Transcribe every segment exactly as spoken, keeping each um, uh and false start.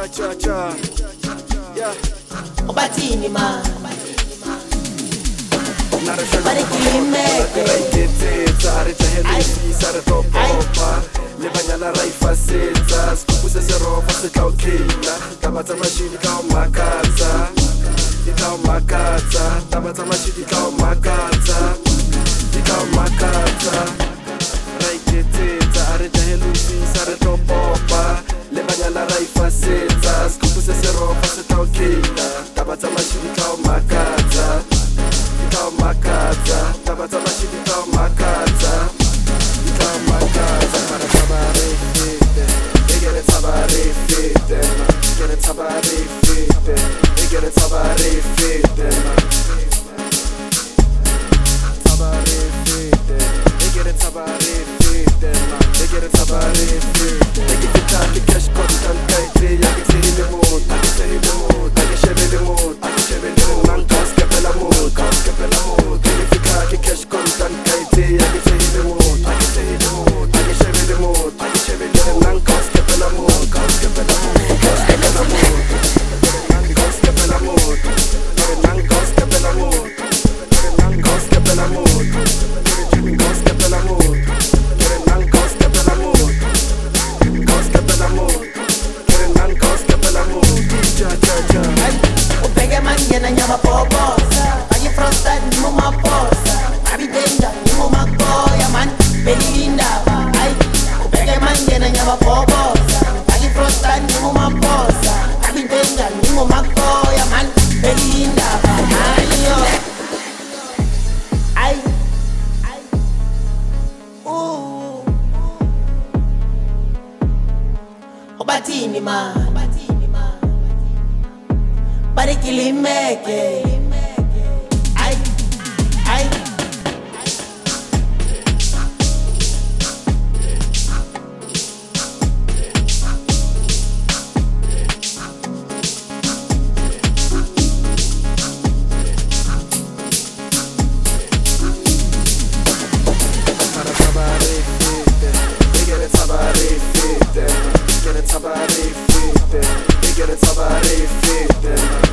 cha cha cha. Yeah. Obatini ma. Pare kilimeke. Tsare tsaheli sare topopa. Le banyana ra ifasetsa, skupu se se rofa se tla okela. Taba tsa mashidi ka o makatsa. Di tla o makatsa, taba tsa mashidi ka o makatsa. Di tla o makatsa. Ra iketetsa, are tsaheli sare topopa. Le banyana ra ifasetsa, skupu se se rofa se tla okela. Taba tsa mashidi ka o makatsa. Tla makatsa, taba tsa mashidi tla makatsa. Tla makatsa, para tabare fete. Egere tabare fete. Egere tabare fete. Egere tabare fete. Tabare fete. Egere tabare fete. Egere tabare fete. Egere tabare cash content kaite. Yagi sehi le mood, yagi sehi le mood, yagi shebe le mood, yagi shebe le mood. Nankas kepela mood, kas kepela mood. Verifica che cash content kaite. Yagi sehi le mood, yagi sehi le mood, yagi shebe le mood, yagi shebe le mood. Nankas kepela mood, kas kepela mood, kas kepela mood. Nankas kepela mood, nankas kepela mood, nankas kepela mood, nankas kepela mood, nankas kepela mood, nankas kepela mood, nankas kepela mood. Cha cha cha. Upege mangena nyama poposa. Bagi frosted nimo maposa. Abidenda nimo makoya man. Belinda ay. Upege mangena nyama poposa. Bagi frosted nimo maposa. Abidenda nimo makoya man. Belinda ayo. Ay. Ooh. Obatini ma. Pare kilimeke. Ay, ay. Para tabare fete, egere tabare fete, egere tabare fete, egere tabare fete.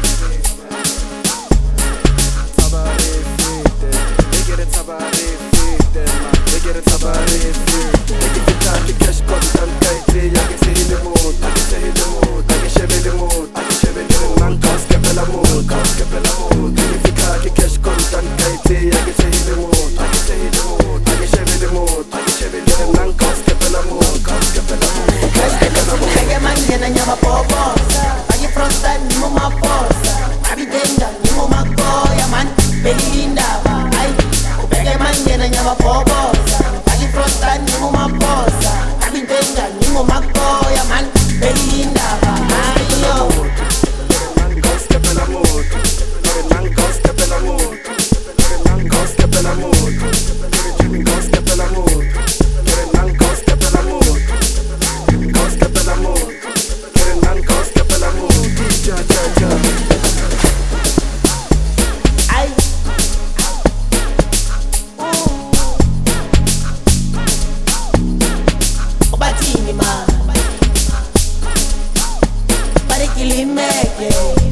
Tabare fete, egere tabare fete, egere tabare fete. Egere tabare cash content kaite, yagi sehi le mood, yagi sehi le mood, yagi shebe le mood, yagi shebe le mood. Nankas kepela mood, kas kepela mood. Verifica che cash content kaite, yagi sehi le mood, yagi sehi le mood, yagi shebe le mood, yagi shebe le mood. Nankas kepela mood, kas kepela mood, kas kepela mood. Upege mangena nyama poposa. Bagi frosted nimo maposa. Abidenda nimo makoya man. Belinda ay. Upege mangena nyama poposa. Bagi frosted nimo maposa. Abidenda nimo makoya man. Belinda ayo. Nankas kepela mood, nankas kepela mood, nankas kepela mood, nankas kepela mood, nankas kepela mood, nankas kepela mood, nankas kepela mood. Cha cha cha. Ay. Ooh. Obatini ma. Pare kilimeke.